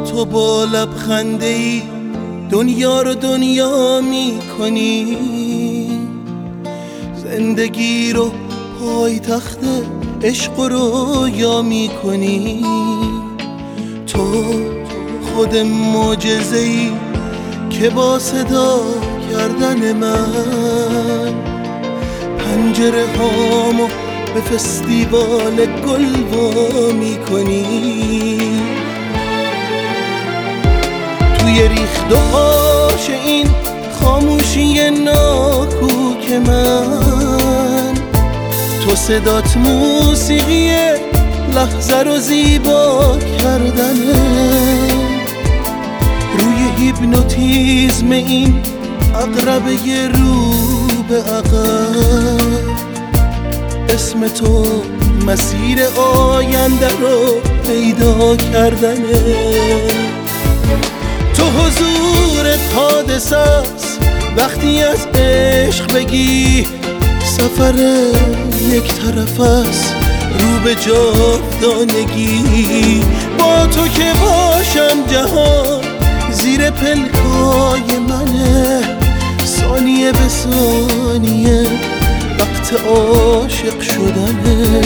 تو با لبخنده‌ای دنیا رو دنیا می‌کنی، زندگی رو پایتخت عشق و رویا می‌کنی. تو خود معجزه‌ای که با صدا کردن من پنجره هامو به فستیوال گل وا می‌کنی. توی ریخت و آش این خاموشی ناکوک من، تو صدات موسیقی لحظه رو زیبا کردنه. روی هیپنوتیزم این عقربه رو به عقب، اسم تو مسیر آینده رو پیدا کردنه. تو حضورت حادثه است وقتی از عشق بگی، سفر یک طرف است رو به جاودانگی. با تو که باشم جهان زیر پلکای منه، ثانیه به ثانیه وقت عاشق شدنه.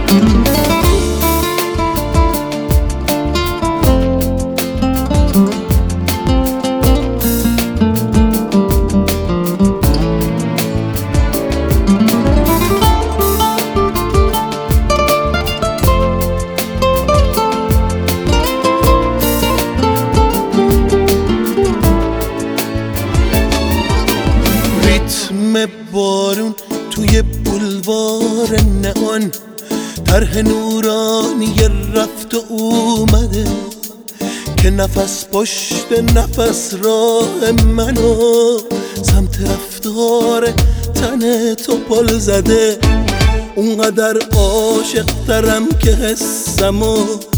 ریتم بارون توی بولوار نئون، طرح نورانی رفت و اومده که نفس پشت نفس راه منو سمت رفتار تن تو پل زده. اونقدر عاشق ترم که حسمو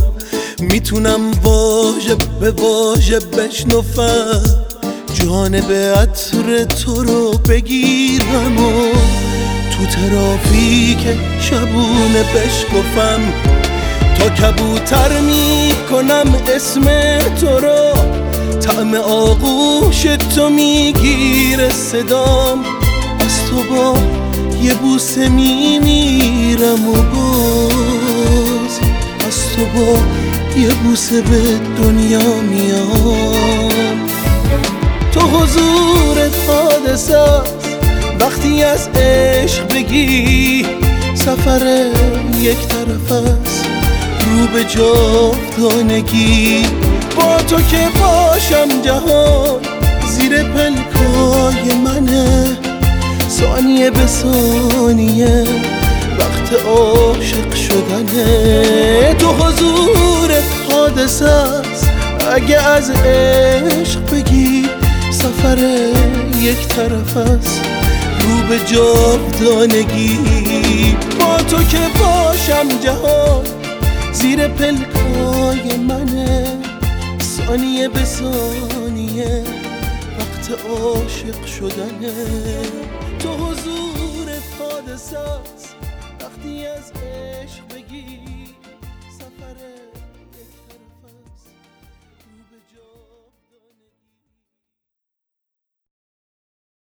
میتونم واژه به واژه بشنفم، جانب عطر تو رو بگیرم و تو ترافیک شبونه بشکفم. تا کبوتر میکنم اسم تو رو، طعم آغوش تو میگیره صدام. از تو با یه بوسه میمیرم و باز از تو با یه بوسه به دنیا میام. تو حضورت حادثه است وقتی از عشق بگی، سفر یک طرف است رو به جاودانگی. با تو که باشم جهان زیر پلکای منه، ثانیه به ثانیه وقت عاشق شدنه. تو حضورت حادثه است اگه از عشق بگی، سفر یک طرف است رو به جاودانگی. با تو که باشم جهان زیر پلکای منه، ثانیه به ثانیه وقت عاشق شدنه. تو حضورت حادثه است وقتی از عشق